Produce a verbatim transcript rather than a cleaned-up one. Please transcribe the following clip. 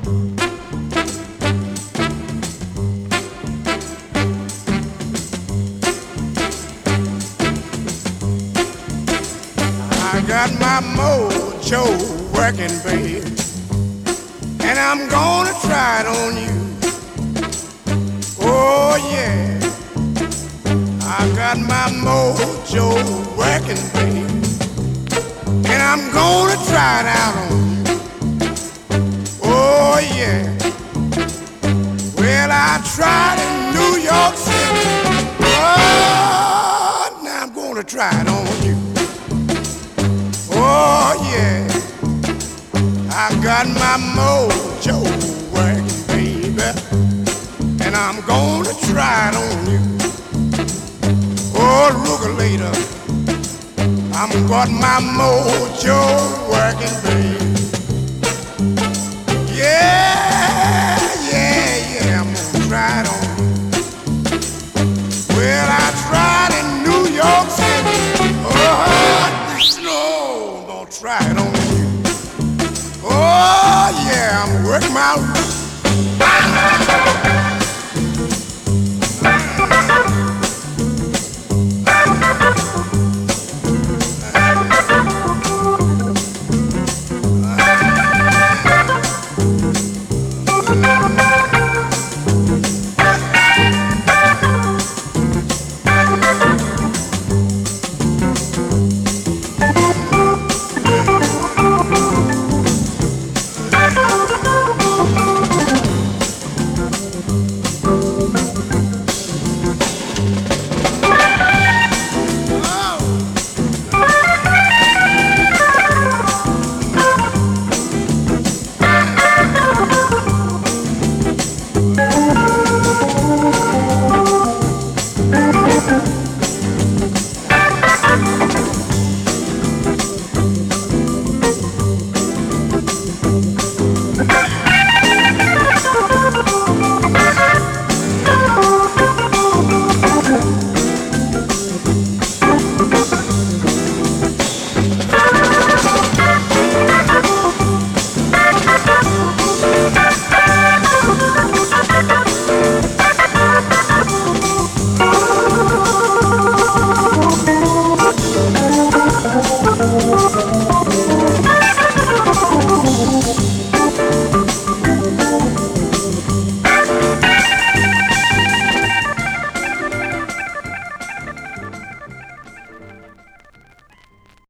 I got my mojo working, babe, and I'm gonna try it on you. Oh yeah, I got my mojo working, babe, and I'm gonna try it out on you. Oh yeah, well I tried in New York City. Oh, now I'm gonna try it on you. Oh yeah, I got my mojo working, baby, and I'm gonna try it on you. Oh, Rugalata, I'm got my mojo working, baby. Yeah, yeah, yeah, I'm gonna try it on you. Well, I tried in New York City. Oh, no, I'm gonna try it on you. Oh, yeah, I'm working my